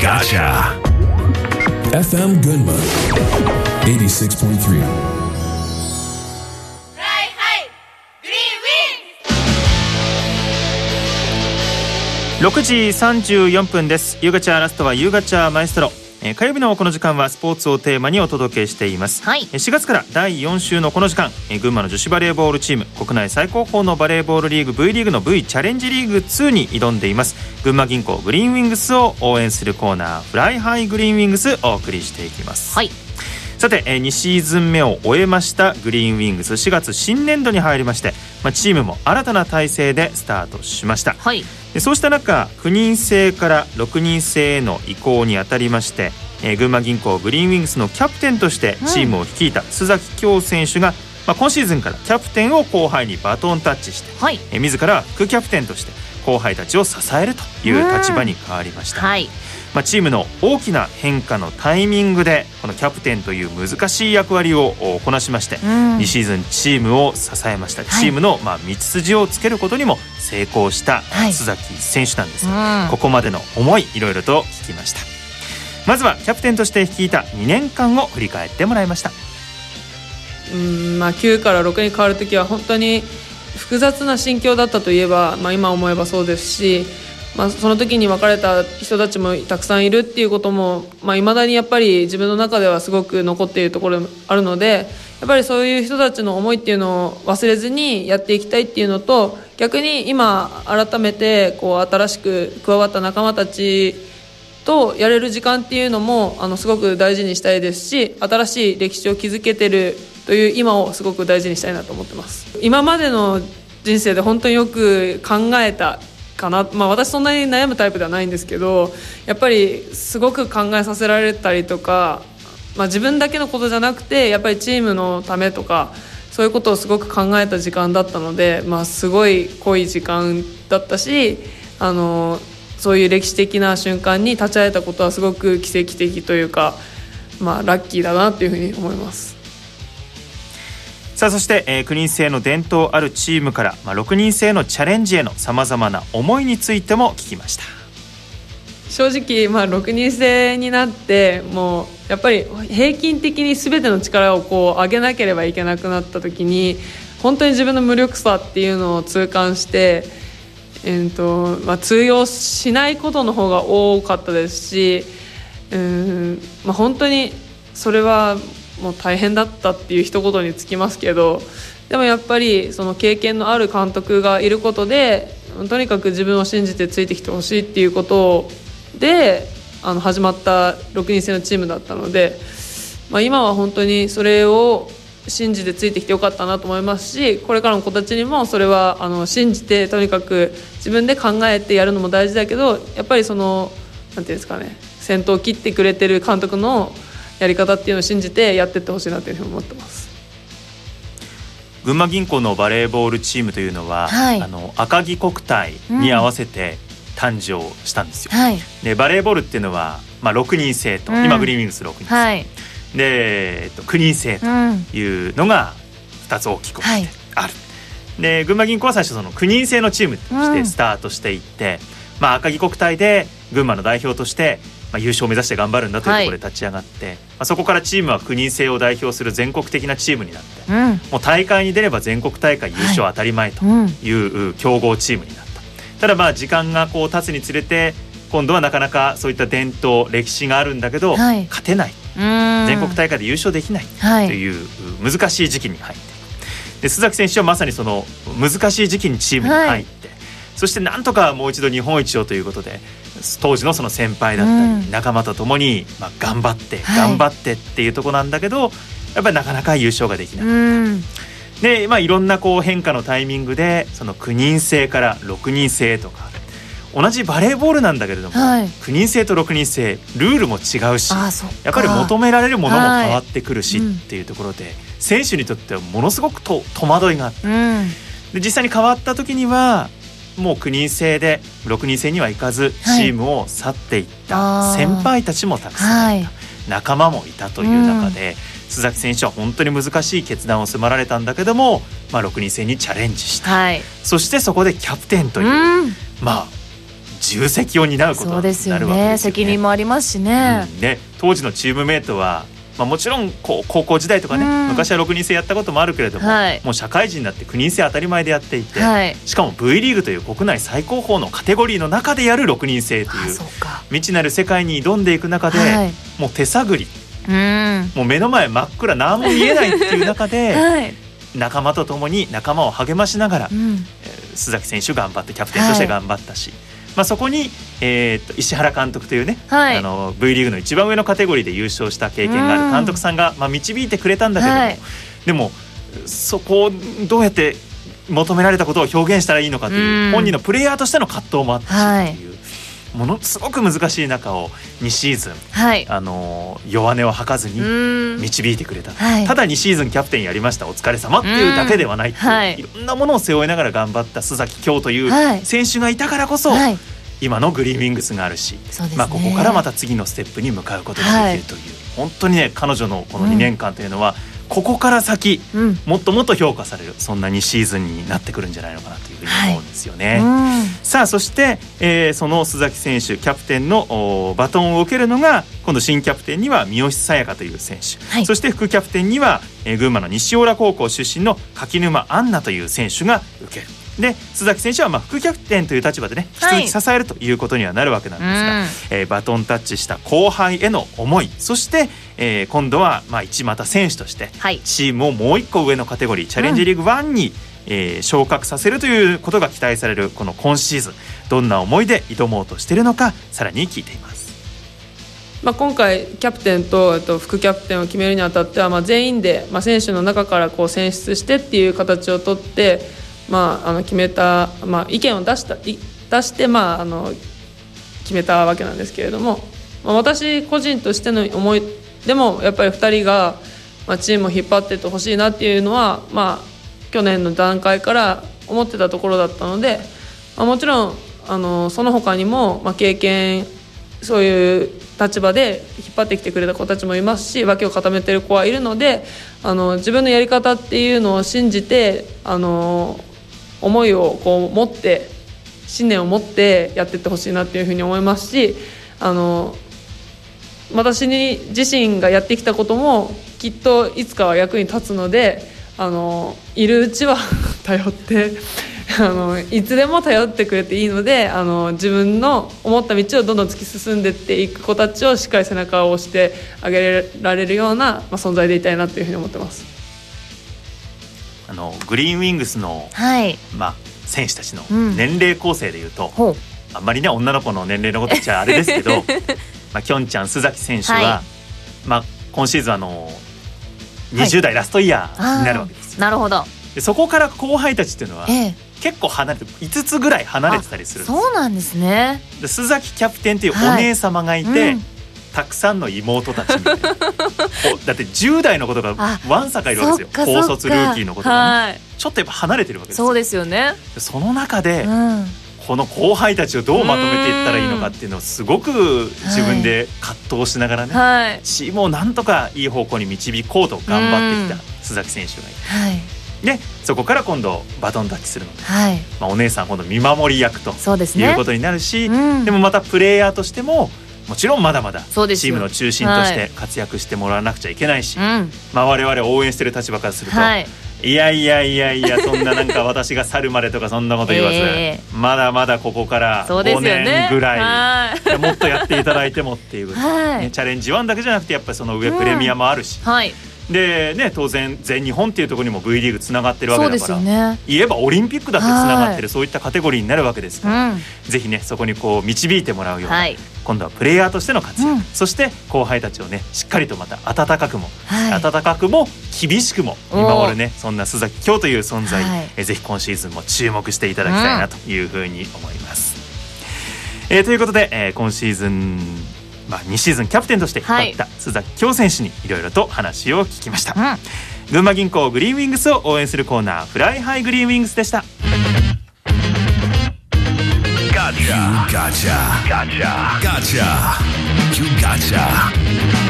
Gotcha. FM Gunma 86.3. 6時34分です。夕方ラストは夕方マエストロ。火曜日のこの時間はスポーツをテーマにお届けしています、4月から第4週のこの時間、群馬の女子バレーボールチーム、国内最高峰のバレーボールリーグ V リーグの V チャレンジリーグ2に挑んでいます群馬銀行グリーンウィングスを応援するコーナー、フライハイグリーンウィングスお送りしていきます、さて、2シーズン目を終えましたグリーンウィングス。4月新年度に入りまして、チームも新たな体制でスタートしました、でそうした中、9人制から6人制への移行にあたりまして、群馬銀行グリーンウィングスのキャプテンとしてチームを率いた須崎恭選手が、今シーズンからキャプテンを後輩にバトンタッチして、自ら副キャプテンとして後輩たちを支えるという立場に変わりました、チームの大きな変化のタイミングでこのキャプテンという難しい役割をこなしまして、2シーズンチームを支えました、チームの道筋をつけることにも成功した須崎選手なんですが、ここまでの思い、いろいろと聞きました。まずはキャプテンとして率いた2年間を振り返ってもらいました。 9から6に変わるときは本当に複雑な心境だったといえば、今思えばそうですし、その時に別れた人たちもたくさんいるっていうことも、未だにやっぱり自分の中ではすごく残っているところがあるので、やっぱりそういう人たちの思いっていうのを忘れずにやっていきたいっていうのと、逆に今改めて新しく加わった仲間たちとやれる時間っていうのもすごく大事にしたいですし、新しい歴史を築けてるという今をすごく大事にしたいなと思ってます。今までの人生で本当によく考えたかな、私そんなに悩むタイプではないんですけど、やっぱりすごく考えさせられたりとか、自分だけのことじゃなくてやっぱりチームのためとか、そういうことをすごく考えた時間だったので、すごい濃い時間だったし、そういう歴史的な瞬間に立ち会えたことはすごく奇跡的というか、ラッキーだなというふうに思います。 さあ、そして、9人制の伝統あるチームから、6人制のチャレンジへのさまざまな思いについても聞きました。 正直、6人制になってもうやっぱり平均的に全ての力を上げなければいけなくなった時に、本当に自分の無力さっていうのを痛感して、通用しないことの方が多かったですし、本当にそれはもう大変だったっていう一言につきますけど、でもやっぱりその経験のある監督がいることで、とにかく自分を信じてついてきてほしいっていうことで始まった6人制のチームだったので、今は本当にそれを信じてついてきてよかったなと思いますし、これからの子たちにもそれは信じて、とにかく自分で考えてやるのも大事だけど、やっぱりそのなんていうんですかね、先頭を切ってくれてる監督のやり方っていうのを信じてやっていってほしいなというふうに思ってます。 群馬銀行のバレーボールチームというのは、赤城国体に合わせて誕生したんですよ、でバレーボールっていうのは、6人制と、今グリーンウィングス6人制、で9人制というのが2つ大きくある、で群馬銀行は最初その9人制のチームとしてスタートしていって、赤城国体で群馬の代表として優勝を目指して頑張るんだというところで立ち上がって、そこからチームは9人制を代表する全国的なチームになって、もう大会に出れば全国大会優勝当たり前という強豪チームになった、ただ時間が経つにつれて、今度はなかなかそういった伝統歴史があるんだけど、勝てない、全国大会で優勝できないという難しい時期に入って、で須崎選手はまさにその難しい時期にチームに入って、そしてなんとかもう一度日本一をということで、当時のその先輩だったり仲間と共に頑張ってっていうところなんだけど、やっぱりなかなか優勝ができなかった。で、いろんな変化のタイミングでその9人制から6人制とか、同じバレーボールなんだけれども、9人制と6人制ルールも違うし、やっぱり求められるものも変わってくるしっていうところで、選手にとってはものすごく戸惑いがあった、で実際に変わった時にはもう9人制で6人制にはいかずチームを去っていった先輩たちもたくさんいた、仲間もいたという中で、須崎選手は本当に難しい決断を迫られたんだけども、6人制にチャレンジした、そしてそこでキャプテンという、 重責を担うことになるわけですよね。そうですよね、 責任もありますしね、 で当時のチームメイトは、もちろん高校時代とかね、昔は6人制やったこともあるけれども、もう社会人になって9人制当たり前でやっていて、しかも V リーグという国内最高峰のカテゴリーの中でやる6人制という未知なる世界に挑んでいく中で、もう手探り、もう目の前真っ暗、何も見えないっていう中で、仲間と共に仲間を励ましながら、須崎選手頑張ってキャプテンとして頑張ったし、そこに、石原監督というね、V リーグの一番上のカテゴリーで優勝した経験がある監督さんが、導いてくれたんだけども、でもそこをどうやって求められたことを表現したらいいのかという、本人のプレイヤーとしての葛藤もあったしっていう、ものすごく難しい中を2シーズン、弱音を吐かずに導いてくれた、ただ2シーズンキャプテンやりましたお疲れ様っていうだけではないっていう、いろんなものを背負いながら頑張った須崎恭という選手がいたからこそ、今のグリーンウィングスがあるし、ここからまた次のステップに向かうことができるという、本当にね、彼女のこの2年間というのは、ここから先、もっともっと評価される、そんな2シーズンになってくるんじゃないのかなというふうに思うんですよね。さあそして、その須崎選手キャプテンのバトンを受けるのが、今度新キャプテンには三好沙耶香という選手、そして副キャプテンには、群馬の西浦高校出身の柿沼杏奈という選手が受ける。で須崎選手は副キャプテンという立場でね、引き続き支えるということにはなるわけなんですが、バトンタッチした後輩への思い、そして、今度は一股選手としてチームをもう一個上のカテゴリー、チャレンジリーグ1に、昇格させるということが期待されるこの今シーズン、どんな思いで挑もうとしているのか、さらに聞いています。 今回キャプテンと副キャプテンを決めるにあたっては、全員で、選手の中から選出してっていう形をとって、決めた、意見を出して、決めたわけなんですけれども、私個人としての思いでもやっぱり2人が、チームを引っ張っていってほしいなっていうのは、去年の段階から思ってたところだったので、もちろんその他にも、経験、そういう立場で引っ張ってきてくれた子たちもいますし、脇を固めてる子はいるので、自分のやり方っていうのを信じて、思いを持って、信念を持ってやっていってほしいなっていうふうに思いますし、私自身がやってきたこともきっといつかは役に立つので、いるうちは頼っていつでも頼ってくれていいので、自分の思った道をどんどん突き進んでいっていく子たちをしっかり背中を押してあげられるような、存在でいたいなというふうに思ってます。 グリーンウィングスの、選手たちの年齢構成でいうと、あんまりね女の子の年齢のこと言っちゃあれですけどきょんちゃん須崎選手は、今シーズン20代ラストイヤーになるわけですよ。 なるほど。 でそこから後輩たちっていうのは、結構離れて5つぐらい離れてたりするんですよ。 そうなんですね。 で須崎キャプテンというお姉様がいて、たくさんの妹たちみたいなだって10代の子とかわんさかいるわけですよ。高卒ルーキーの子とか、ちょっとやっぱ離れてるわけですよ。 そうですよね。 その中で、この後輩たちをどうまとめていったらいいのかっていうのをすごく自分で葛藤しながらね、チームをなんとかいい方向に導こうと頑張ってきた須崎選手がいて、でそこから今度バトンタッチするので、お姉さん今度見守り役ということになるし、でもまたプレイヤーとしてももちろんまだまだチームの中心として活躍してもらわなくちゃいけないし、我々応援してる立場からすると、いやそんななんか私が去るまでとかそんなこと言わず、まだまだここから5年ぐらい、もっとやっていただいてもっていう、チャレンジ1だけじゃなくてやっぱりその上プレミアもあるし、でね、当然全日本っていうところにも V リーグつながってるわけだから、言えばオリンピックだってつながってる、そういったカテゴリーになるわけですから、ぜひねそこに導いてもらうような、今度はプレイヤーとしての活躍、そして後輩たちをねしっかりとまた温かくも厳しくも見守るね、そんな須崎恭という存在、ぜひ今シーズンも注目していただきたいなというふうに思います。ということで、今シーズン2シーズンキャプテンとして引っ張った須崎恭選手にいろいろと話を聞きました。群馬銀行グリーンウィングスを応援するコーナー、フライハイグリーンウィングスでした。 Gotcha. Gotcha. Gotcha. Gotcha. You gotcha.